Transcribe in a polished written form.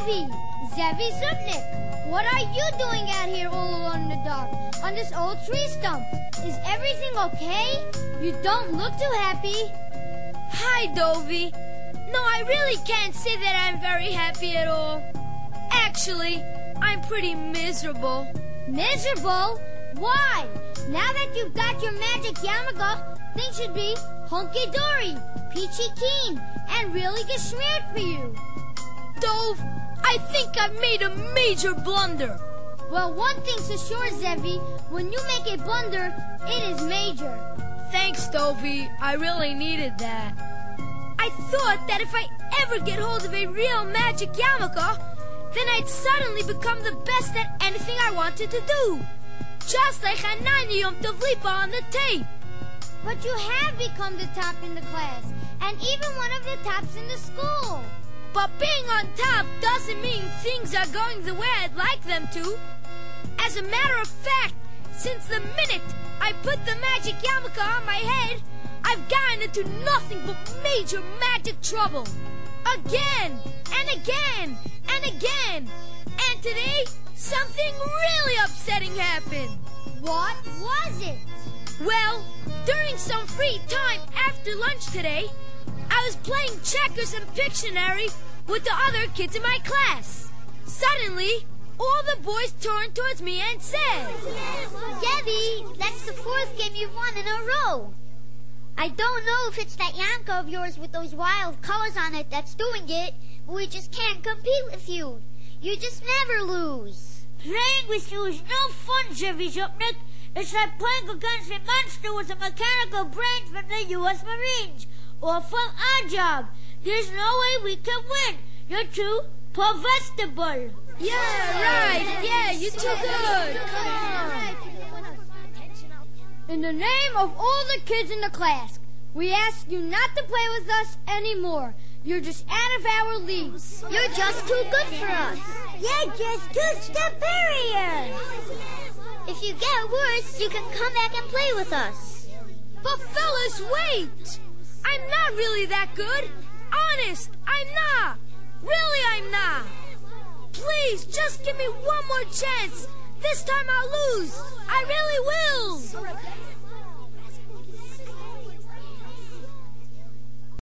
Zevi Zubnik, what are you doing out here all alone in the dark on this old tree stump? Is everything okay? You don't look too happy. Hi, Dovey. No, I really can't say that I'm very happy at all. Actually, I'm pretty miserable. Miserable? Why? Now that you've got your magic yarmulke, things should be hunky-dory, peachy keen, and really geschmeared for you. Dove, I think I've made a major blunder. Well, one thing's for sure, Zevi. When you make a blunder, it is major. Thanks, Dovey. I really needed that. I thought that if I ever get hold of a real magic yarmulke, then I'd suddenly become the best at anything I wanted to do. Just like Hananya Yom Tov Lipa on the tape. But you have become the top in the class, and even one of the tops in the school. But being on top doesn't mean things are going the way I'd like them to. As a matter of fact, since the minute I put the magic yarmulke on my head, I've gotten into nothing but major magic trouble. Again, and again, and again. And today, something really upsetting happened. What was it? Well, during some free time after lunch today, I was playing checkers and Pictionary with the other kids in my class. Suddenly, all the boys turned towards me and said, Zevi, that's the fourth game you've won in a row. I don't know if it's that yarmulke of yours with those wild colors on it that's doing it, but we just can't compete with you. You just never lose. Playing with you is no fun, Zevi Zubnik. It's like playing against a monster with a mechanical brain from the U.S. Marines or from our job. There's no way we can win. You're too pervestible. Yeah, right. Yeah, you're too good. In the name of all the kids in the class, we ask you not to play with us anymore. You're just out of our league. You're just too good for us. You're just too superior. If you get worse, you can come back and play with us. But fellas, wait! I'm not really that good. Honest, I'm not. Really, I'm not. Please, just give me one more chance. This time I'll lose. I really will.